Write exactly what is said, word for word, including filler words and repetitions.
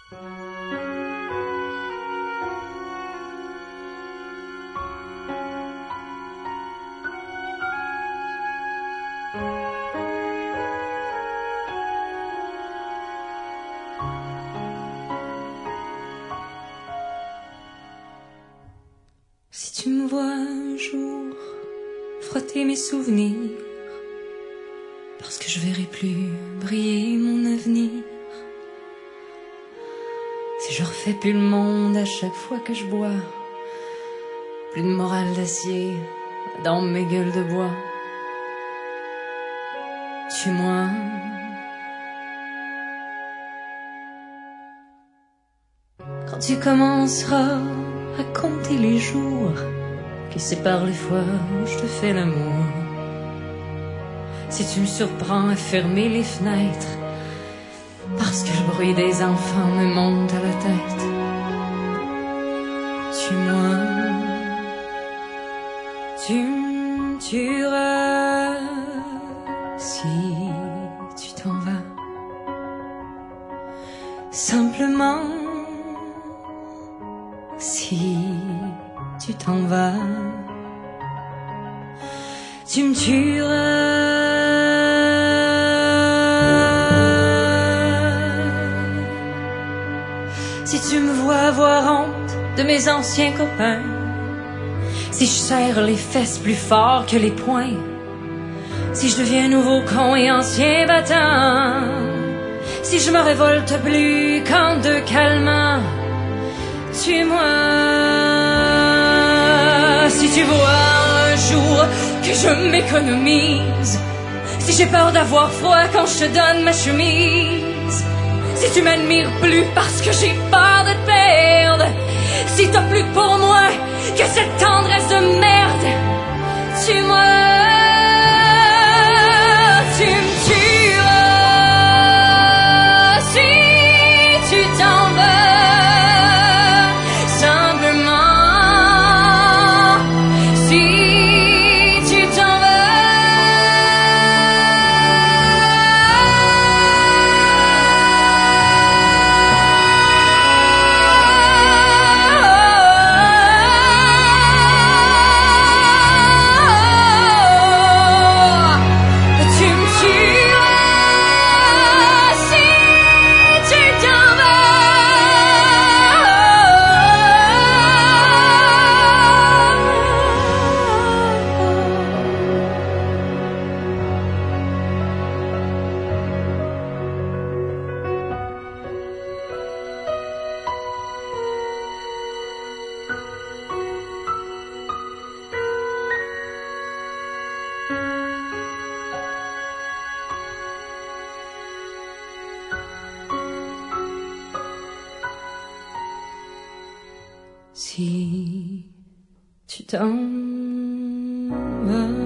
Si tu me vois un jour frotter mes souvenirs, parce que je verrai plus briller mon avenir, si je refais plus le monde à chaque fois que je bois, plus de morale d'acier dans mes gueules de bois, tue-moi. Quand tu commenceras à compter les jours qui séparent les fois où je te fais l'amour, si tu me surprends à fermer les fenêtres parce que le bruit des enfants me monte à la tête, tue-moi. Tu me tueras si tu t'en vas, simplement si tu t'en vas. Tu me tueras si tu me vois avoir honte de mes anciens copains, si je serre les fesses plus fort que les poings, si je deviens nouveau con et ancien battant, si je me révolte plus qu'en deux calmants, tue-moi. Si tu vois un jour que je m'économise, si j'ai peur d'avoir froid quand je te donne ma chemise, si tu m'admires plus parce que j'ai peur de te perdre, si t'as plus pour moi que cette tendresse de merde, tue-moi. Tu me tueras si tu t'en vas, simplement si tu t'en vas. Si tu t'en vas.